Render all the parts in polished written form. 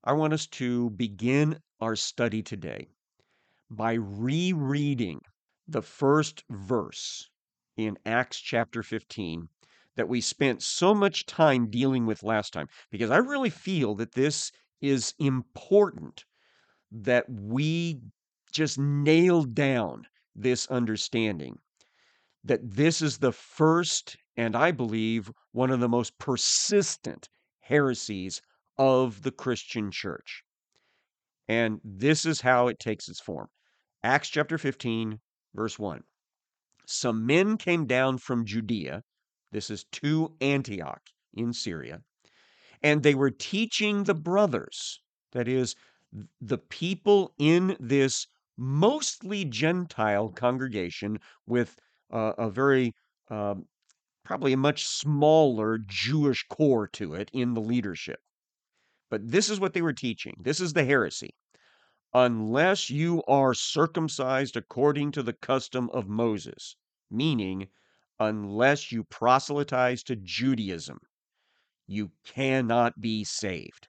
I want us to begin our study today by rereading the first verse in Acts chapter 15 that we spent so much time dealing with last time, because I really feel that this is important that we just nail down this understanding that this is the first, and I believe one of the most persistent heresies of the Christian church. And this is how it takes its form. Acts chapter 15, verse 1. Some men came down from Judea, this is to Antioch in Syria, and they were teaching the brothers, that is, the people in this mostly Gentile congregation with a very, um, probably a much smaller Jewish core to it in the leadership. But this is what they were teaching. This is the heresy. Unless you are circumcised according to the custom of Moses, meaning unless you proselytize to Judaism, you cannot be saved.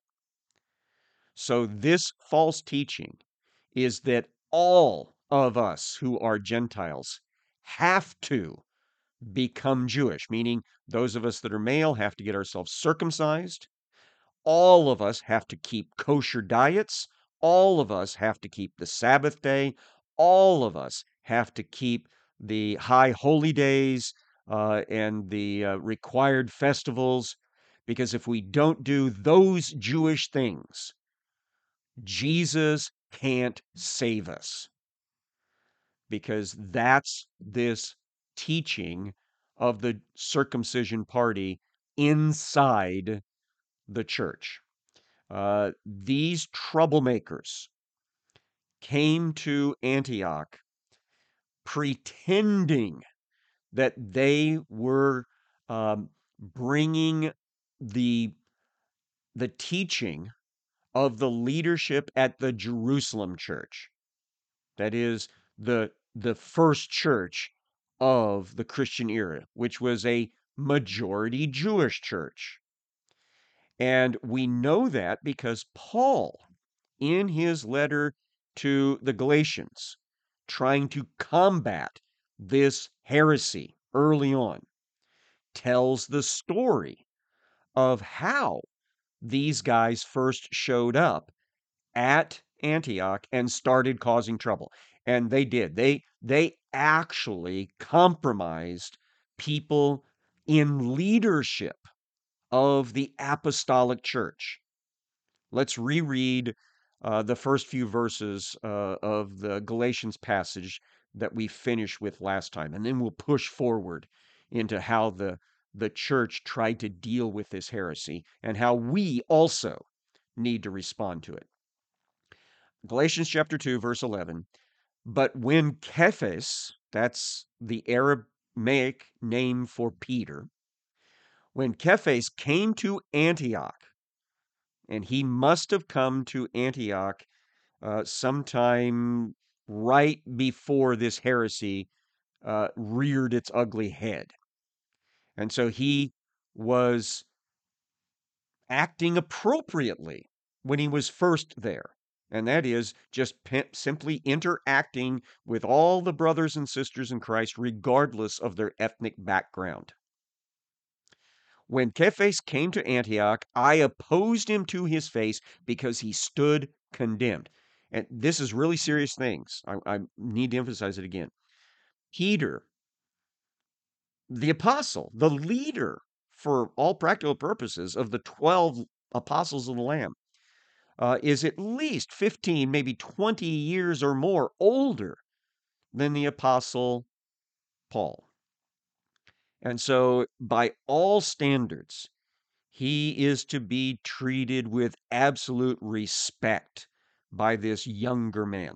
So this false teaching is that all of us who are Gentiles have to become Jewish, meaning those of us that are male have to get ourselves circumcised. All of us have to keep kosher diets. All of us have to keep the Sabbath day. All of us have to keep the high holy days and the required festivals. Because if we don't do those Jewish things, Jesus can't save us. Because that's this teaching of the circumcision party inside the church. These troublemakers came to Antioch pretending that they were bringing the the teaching of the leadership at the Jerusalem church. That is the first church of the Christian era, which was a majority Jewish church. And we know that because Paul, in his letter to the Galatians, trying to combat this heresy early on, tells the story of how these guys first showed up at Antioch and started causing trouble. And they did. They actually compromised people in leadership of the apostolic church. Let's reread the first few verses of the Galatians passage that we finished with last time, and then we'll push forward into how the church tried to deal with this heresy and how we also need to respond to it. Galatians chapter 2, verse 11. But when Cephas, that's the Aramaic name for Peter, when Cephas came to Antioch, and he must have come to Antioch sometime right before this heresy reared its ugly head. And so he was acting appropriately when he was first there. And that is just simply interacting with all the brothers and sisters in Christ, regardless of their ethnic background. When Cephas came to Antioch, I opposed him to his face because he stood condemned. And this is really serious things. I need to emphasize it again. Peter, the apostle, the leader for all practical purposes of the 12 apostles of the Lamb, is at least 15, maybe 20 years or more older than the apostle Paul. And so, by all standards, he is to be treated with absolute respect by this younger man.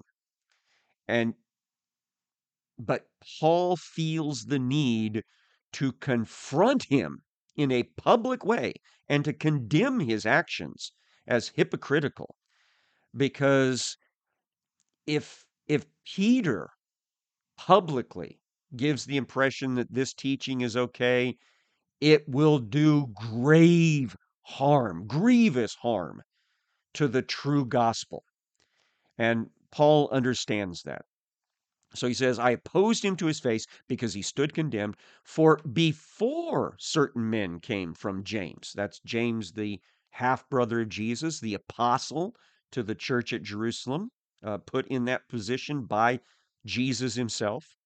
But Paul feels the need to confront him in a public way and to condemn his actions as hypocritical. Because if Peter publicly gives the impression that this teaching is okay, it will do grave harm, grievous harm to the true gospel. And Paul understands that. So he says, I opposed him to his face because he stood condemned. For before certain men came from James, that's James, the half brother of Jesus, the apostle to the church at Jerusalem, put in that position by Jesus himself.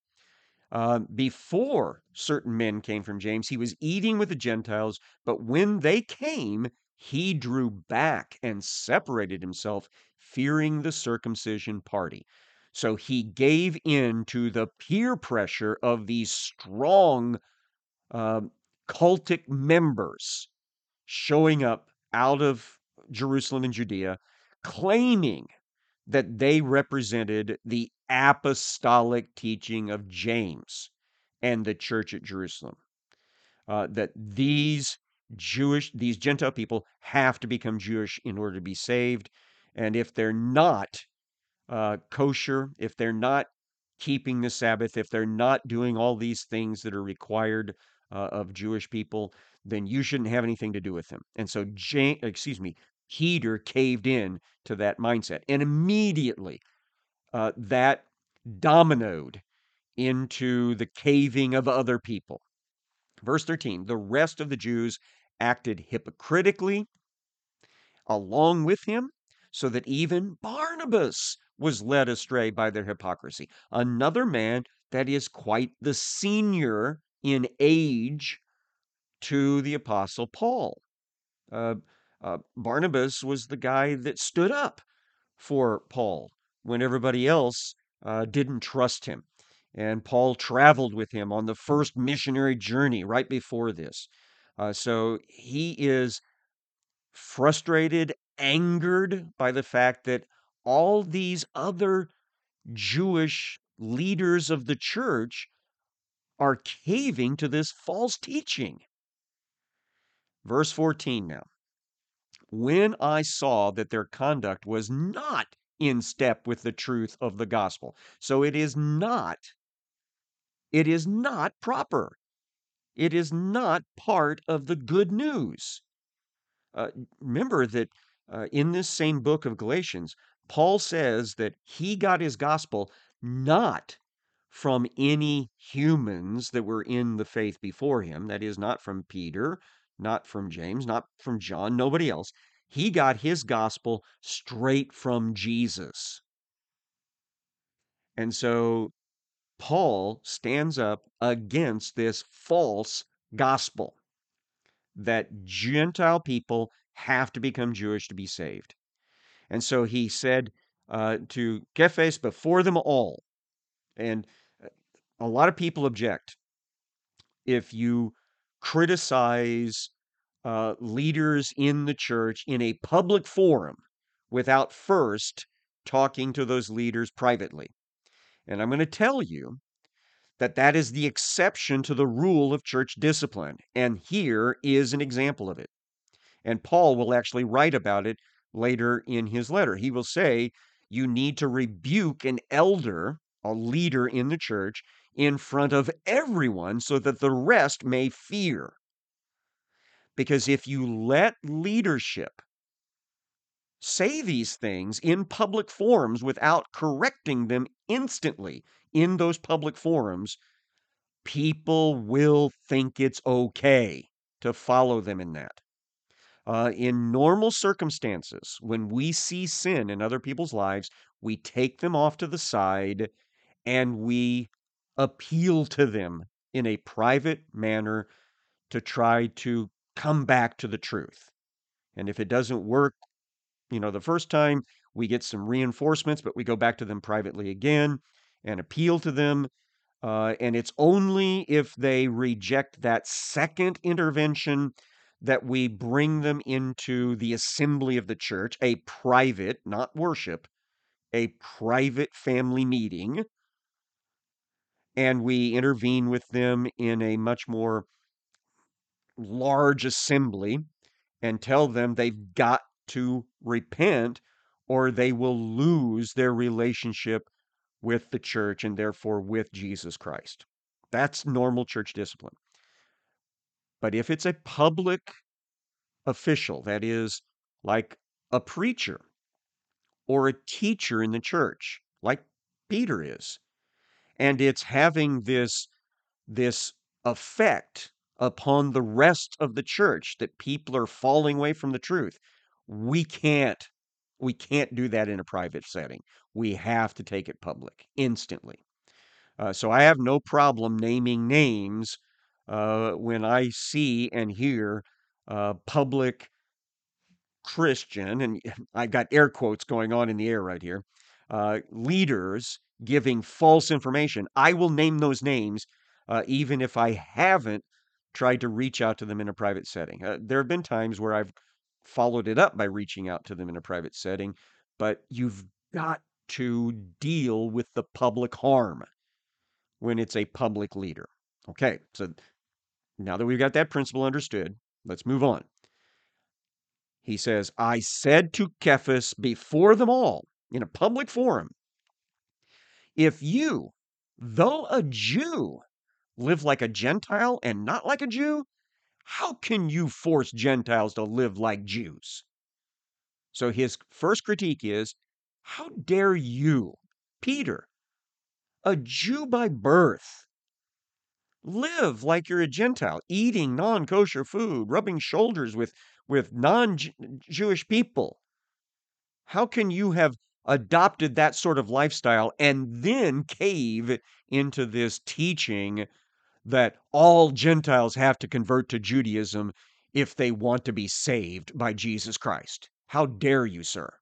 Before certain men came from James, he was eating with the Gentiles, but when they came, he drew back and separated himself, fearing the circumcision party. So he gave in to the peer pressure of these strong uh, cultic members showing up out of Jerusalem and Judea, claiming that they represented the apostolic teaching of James and the church at Jerusalem. That these Gentile people have to become Jewish in order to be saved. And if they're not kosher, if they're not keeping the Sabbath, if they're not doing all these things that are required of Jewish people, then you shouldn't have anything to do with them. And so, Peter caved in to that mindset, and immediately that dominoed into the caving of other people. Verse 13, the rest of the Jews acted hypocritically along with him, so that even Barnabas was led astray by their hypocrisy. Another man that is quite the senior in age to the Apostle Paul. Uh, Barnabas was the guy that stood up for Paul when everybody else didn't trust him. And Paul traveled with him on the first missionary journey right before this. So he is frustrated, angered by the fact that all these other Jewish leaders of the church are caving to this false teaching. Verse 14 now. When I saw that their conduct was not in step with the truth of the gospel. So it is not proper. It is not part of the good news. Remember that in this same book of Galatians, Paul says that he got his gospel not from any humans that were in the faith before him. That is, not from Peter, not from James, not from John, nobody else. He got his gospel straight from Jesus. And so Paul stands up against this false gospel that Gentile people have to become Jewish to be saved. And so he said to Cephas before them all, and a lot of people object if you criticize leaders in the church in a public forum without first talking to those leaders privately. And I'm going to tell you that that is the exception to the rule of church discipline. And here is an example of it. And Paul will actually write about it later in his letter. He will say, you need to rebuke an elder, a leader in the church, in front of everyone so that the rest may fear. Because if you let leadership say these things in public forums without correcting them instantly in those public forums, people will think it's okay to follow them in that. In normal circumstances, when we see sin in other people's lives, we take them off to the side and we appeal to them in a private manner to try to come back to the truth. And if it doesn't work, the first time, we get some reinforcements, but we go back to them privately again and appeal to them. And it's only if they reject that second intervention that we bring them into the assembly of the church, a private, not worship, a private family meeting, and we intervene with them in a much more large assembly and tell them they've got to repent or they will lose their relationship with the church and therefore with Jesus Christ. That's normal church discipline. But if it's a public official, that is, like a preacher or a teacher in the church, like Peter is, and it's having this effect upon the rest of the church that people are falling away from the truth. We can't we can't do that in a private setting. We have to take it public instantly. So I have no problem naming names when I see and hear public Christian, and I've got air quotes going on in the air right here, leaders giving false information. I will name those names, even if I haven't tried to reach out to them in a private setting. There have been times where I've followed it up by reaching out to them in a private setting, but you've got to deal with the public harm when it's a public leader. Okay, so now that we've got that principle understood, let's move on. He says, I said to Cephas before them all in a public forum, if you, though a Jew, live like a Gentile and not like a Jew, how can you force Gentiles to live like Jews? So his first critique is, how dare you, Peter, a Jew by birth, live like you're a Gentile, eating non-kosher food, rubbing shoulders with non-Jewish people? How can you have adopted that sort of lifestyle and then cave into this teaching that all Gentiles have to convert to Judaism if they want to be saved by Jesus Christ? How dare you, sir?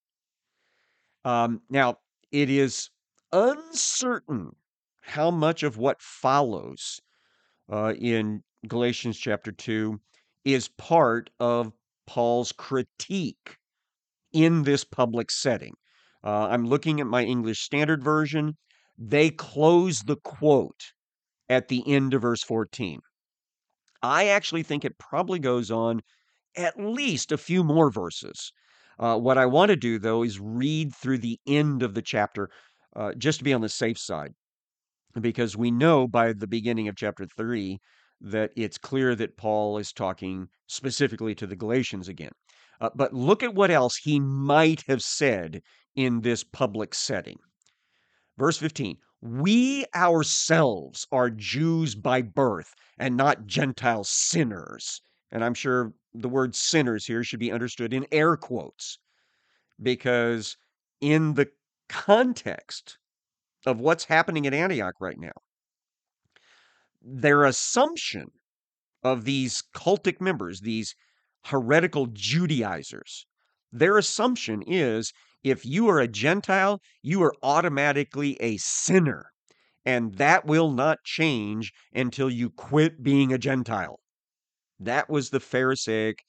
Now, it is uncertain how much of what follows in Galatians chapter 2 is part of Paul's critique in this public setting. I'm looking at my English Standard Version. They close the quote at the end of verse 14. I actually think it probably goes on at least a few more verses. What I want to do, though, is read through the end of the chapter just to be on the safe side, because we know by the beginning of chapter 3 that it's clear that Paul is talking specifically to the Galatians again. But look at what else he might have said in this public setting. Verse 15, we ourselves are Jews by birth and not Gentile sinners. And I'm sure the word sinners here should be understood in air quotes, because in the context of what's happening at Antioch right now, their assumption of these cultic members, these heretical Judaizers, their assumption is if you are a Gentile, you are automatically a sinner, and that will not change until you quit being a Gentile. That was the Pharisaic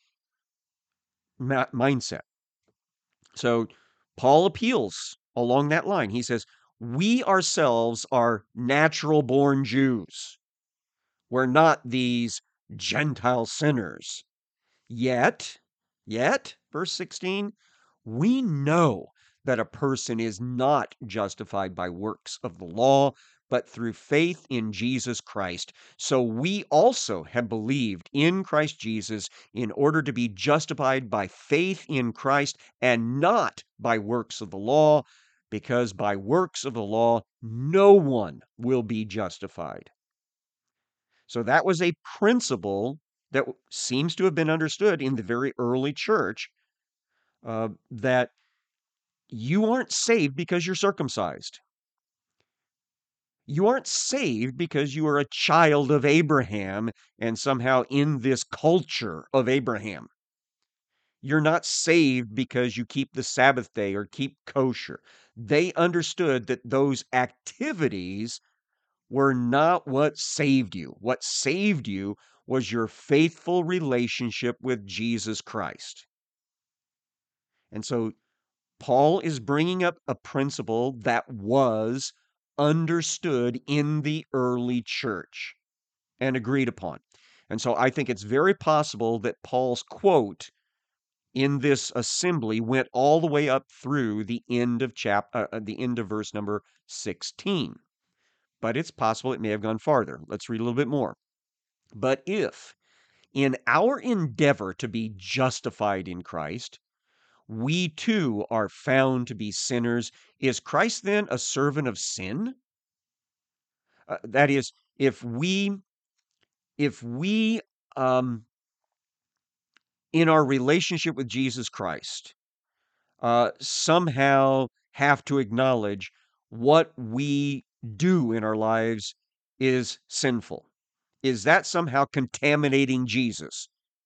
mindset. So Paul appeals along that line. He says, we ourselves are natural born Jews. We're not these Gentile sinners. Yet, verse 16, we know that a person is not justified by works of the law, but through faith in Jesus Christ. So we also have believed in Christ Jesus in order to be justified by faith in Christ and not by works of the law, because by works of the law, no one will be justified. So that was a principle that seems to have been understood in the very early church, that you aren't saved because you're circumcised. You aren't saved because you are a child of Abraham and somehow in this culture of Abraham. You're not saved because you keep the Sabbath day or keep kosher. They understood that those activities were not what saved you. What saved you was your faithful relationship with Jesus Christ. And so Paul is bringing up a principle that was understood in the early church and agreed upon. And so I think it's very possible that Paul's quote in this assembly went all the way up through the end of the end of verse number 16. But it's possible it may have gone farther. Let's read a little bit more. But if, in our endeavor to be justified in Christ, we too are found to be sinners. Is Christ then a servant of sin? That is, if we um, in our relationship with Jesus Christ, somehow have to acknowledge what we do in our lives is sinful. Is that somehow contaminating Jesus?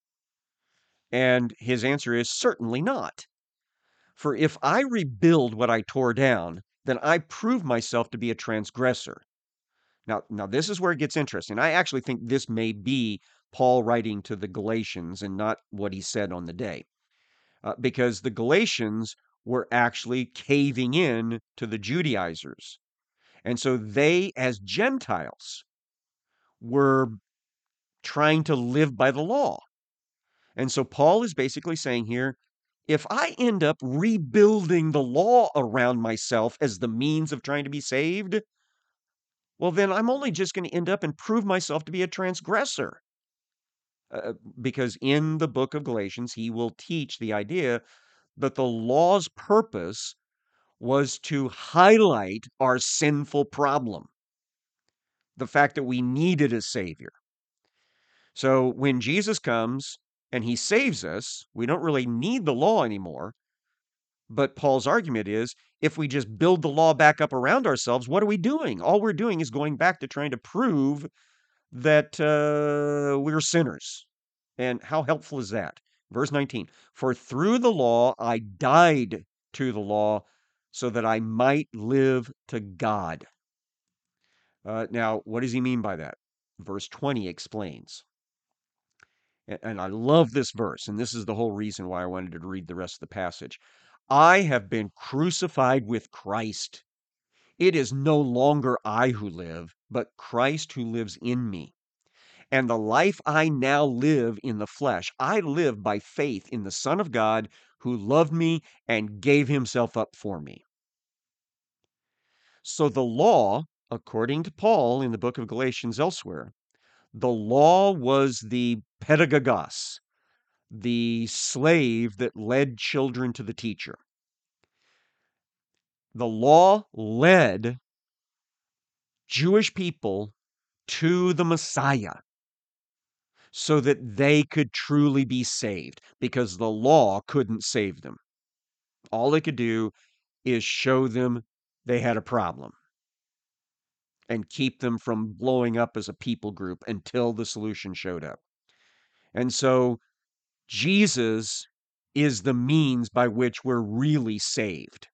And his answer is certainly not. For if I rebuild what I tore down, then I prove myself to be a transgressor. Now this is where it gets interesting. I actually think this may be Paul writing to the Galatians and not what he said on the day, because the Galatians were actually caving in to the Judaizers. And so they, as Gentiles, were trying to live by the law. And so Paul is basically saying here, if I end up rebuilding the law around myself as the means of trying to be saved, well, then I'm only just going to end up and prove myself to be a transgressor. Because in the book of Galatians, he will teach the idea that the law's purpose was to highlight our sinful problem, the fact that we needed a savior. So when Jesus comes and he saves us, we don't really need the law anymore. But Paul's argument is if we just build the law back up around ourselves, what are we doing? All we're doing is going back to trying to prove that we're sinners. And how helpful is that? Verse 19, for through the law I died to the law so that I might live to God. Now, what does he mean by that? Verse 20 explains. And I love this verse, and this is the whole reason why I wanted to read the rest of the passage. I have been crucified with Christ. It is no longer I who live, but Christ who lives in me. And the life I now live in the flesh, I live by faith in the Son of God who loved me and gave himself up for me. So the law, according to Paul in the book of Galatians elsewhere, the law was the pedagogos, the slave that led children to the teacher. The law led Jewish people to the Messiah so that they could truly be saved, because the law couldn't save them. All it could do is show them they had a problem and keep them from blowing up as a people group until the solution showed up. And so Jesus is the means by which we're really saved.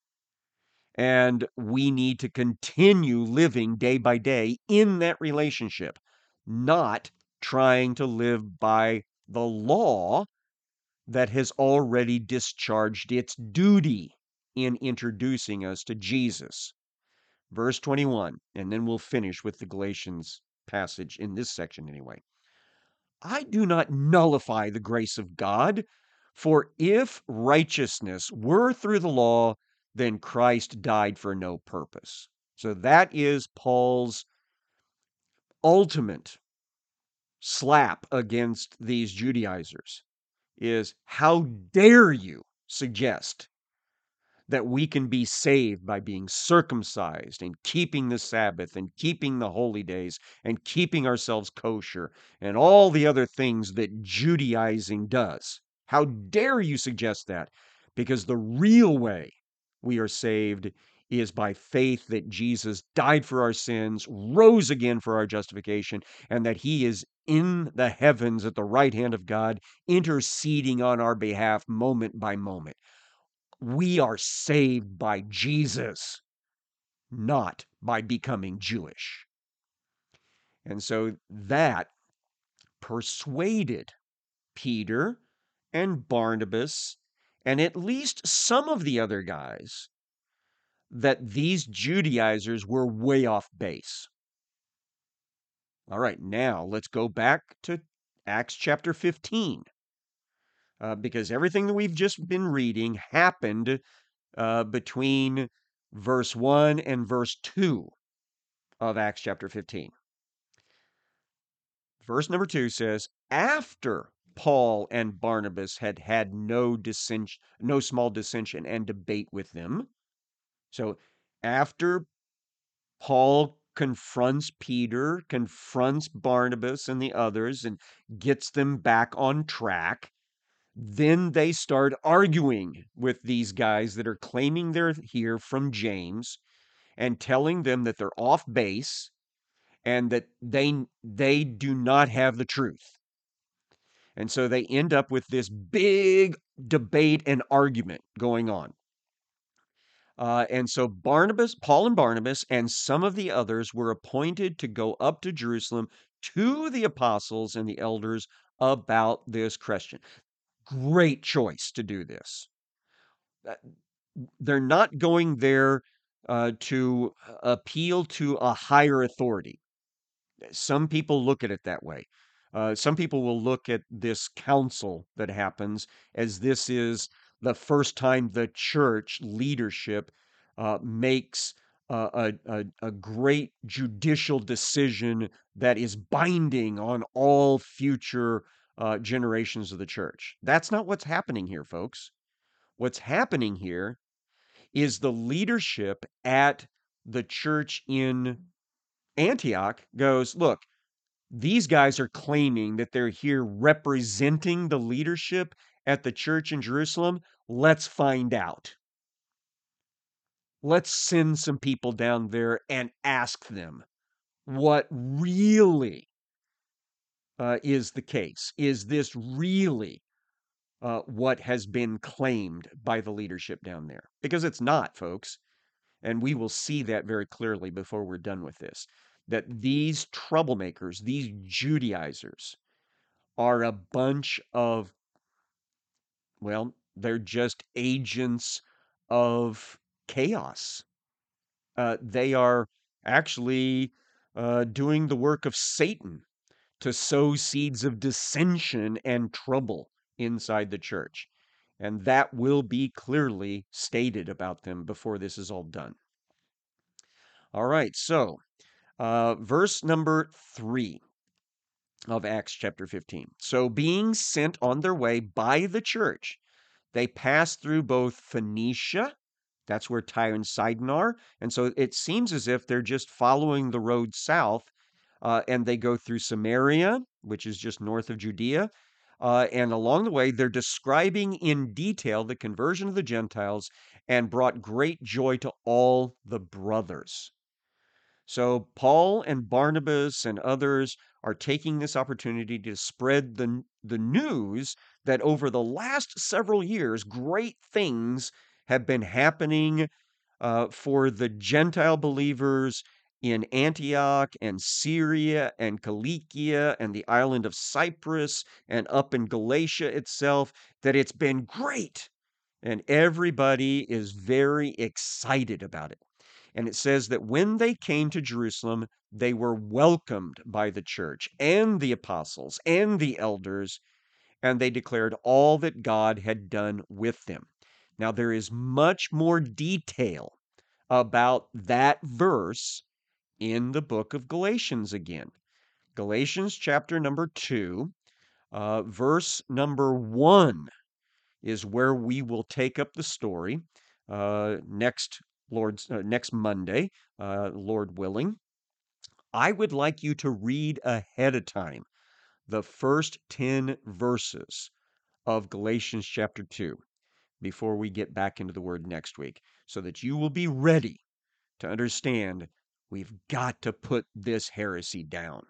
And we need to continue living day by day in that relationship, not trying to live by the law that has already discharged its duty in introducing us to Jesus. Verse 21, and then we'll finish with the Galatians passage in this section anyway. I do not nullify the grace of God, for if righteousness were through the law, then Christ died for no purpose. So that is Paul's ultimate slap against these Judaizers, is how dare you suggest that we can be saved by being circumcised and keeping the Sabbath and keeping the holy days and keeping ourselves kosher and all the other things that Judaizing does. How dare you suggest that? Because the real way we are saved is by faith that Jesus died for our sins, rose again for our justification, and that he is in the heavens at the right hand of God, interceding on our behalf moment by moment. We are saved by Jesus, not by becoming Jewish. And so that persuaded Peter and Barnabas and at least some of the other guys that these Judaizers were way off base. All right, now let's go back to Acts chapter 15, because everything that we've just been reading happened between verse 1 and verse 2 of Acts chapter 15. Verse number 2 says, after Paul and Barnabas had had no dissension, no small dissension and debate with them. So after Paul confronts Peter, confronts Barnabas and the others, and gets them back on track, then they start arguing with these guys that are claiming they're here from James and telling them that they're off base and that they do not have the truth. And so they end up with this big debate and argument going on. And so Paul and Barnabas, and some of the others were appointed to go up to Jerusalem to the apostles and the elders about this question. Great choice to do this. They're not going there to appeal to a higher authority. Some people look at it that way. Some people will look at this council that happens as this is the first time the church leadership makes a great judicial decision that is binding on all future generations of the church. That's not what's happening here, folks. What's happening here is the leadership at the church in Antioch goes, look, these guys are claiming that they're here representing the leadership at the church in Jerusalem. Let's find out. Let's send some people down there and ask them what really is the case. Is this really what has been claimed by the leadership down there? Because it's not, folks. And we will see that very clearly before we're done with this. That these troublemakers, these Judaizers, are a bunch of, well, they're just agents of chaos. They are actually doing the work of Satan to sow seeds of dissension and trouble inside the church. And that will be clearly stated about them before this is all done. All right, so verse number 3 of Acts chapter 15. So, being sent on their way by the church, they passed through both Phoenicia, that's where Tyre and Sidon are, and so it seems as if they're just following the road south, and they go through Samaria, which is just north of Judea, and along the way, they're describing in detail the conversion of the Gentiles and brought great joy to all the brothers. So Paul and Barnabas and others are taking this opportunity to spread the news that over the last several years, great things have been happening for the Gentile believers in Antioch and Syria and Cilicia and the island of Cyprus and up in Galatia itself, that it's been great. And everybody is very excited about it. And it says that when they came to Jerusalem, they were welcomed by the church and the apostles and the elders, and they declared all that God had done with them. Now, there is much more detail about that verse in the book of Galatians again. Galatians chapter number 2, verse number 1 is where we will take up the story next Monday, Lord willing. I would like you to read ahead of time the first 10 verses of Galatians chapter 2 before we get back into the word next week, so that you will be ready to understand we've got to put this heresy down.